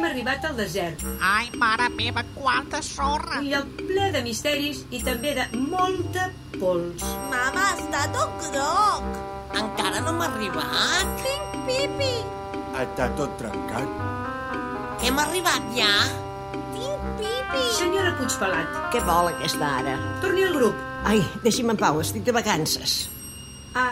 arribat al desert. Ai, mare meva, quanta sorra! I el ple de misteris i també de molta pols. Mama, està tot groc. Encara no m'ha arribat. Tinc pipi. Està tot trencat. Hem arribat ja? Tinc pipi. Senyora Puigpelat, Què vol aquesta ara? torni al grup. Ai, deixi'm en pau, estic de vacances. Ah,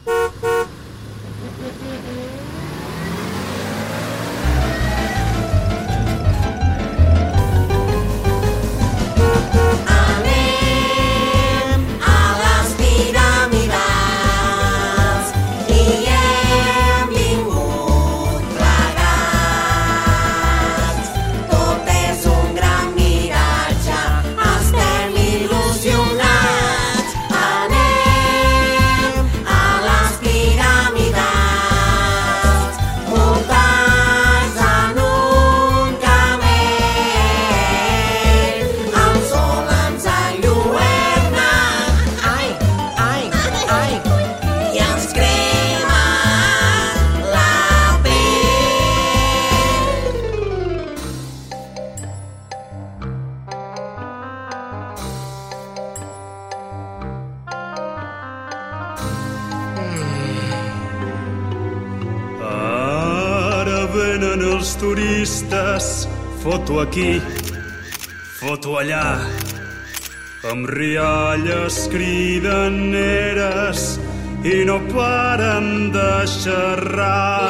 Anem a les piràmides i hem vingut plegats. Tot és un gran miratge, estem il·lusionats. Anem a les piràmides, muntats en un camell. El sol ens enlluerna, ai, ai, ai, i ens crema la pell. Ara venen els turistes, foto aquí, foto allà, amb rialles cridaneres i no paren de xerrar.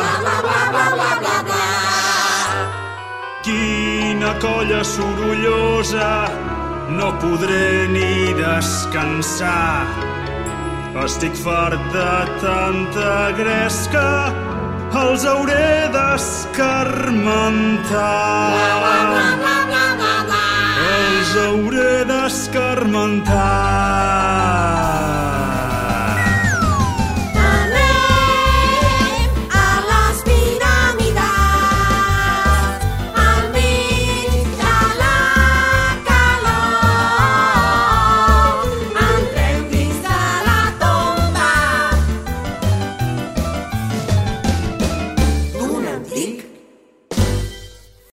Quina colla sorollosa, no podré ni descansar. Estic fart de tanta gresca, els hauré d'escarmentar. Els hauré d'escarmentar.